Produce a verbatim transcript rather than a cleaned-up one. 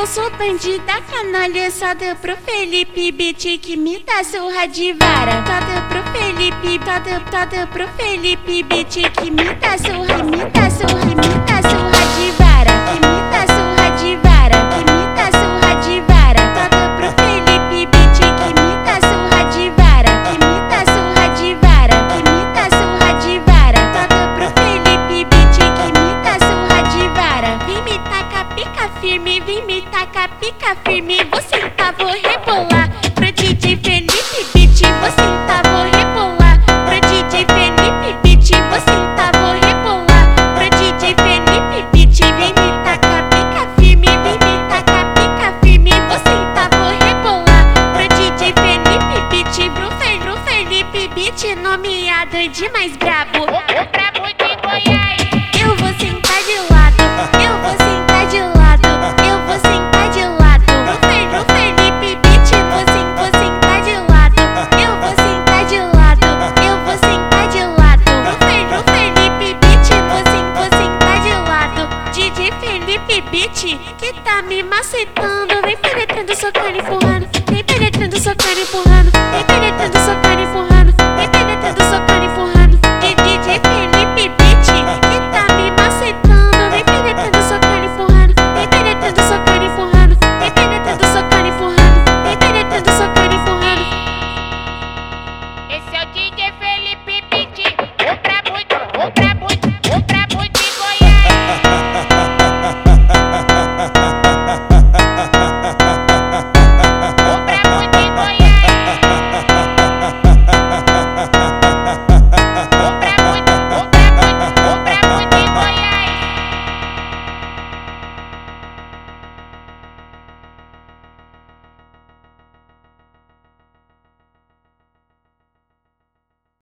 não sou bandida, canalha, só deu pro Felipe Beat que me dá surra de vara. Só deu pro Felipe, só deu, só deu pro Felipe Beat que me dá surra, me dá surra, me dá surra de vara, que me dá surra de vara, que me dá surra de vara. Só deu pro Felipe Beat que me dá surra de vara, que me dá surra de vara, que me dá surra de vara. Só deu pro Felipe Beat que me dá surra de vara. Vem me tacar pica firme, vem me tacar pica firme. Vou sentar, vou rebolar pro D J Felipe Beat. Vou sentar, vou rebolar pro D J Felipe Beat. Vou sentar, vou rebolar pro D J Felipe Beat. Vem me tacar pica firme, vem me tacar pica firme. Vou sentar, vou rebolar pro D J Felipe Beat. Pro Fe- pro Felipe Beat, nomeado de mais brabo, o brabo de Goiás. Eu vou sentar de lado, eu vou sentar de lado, eu vou sentar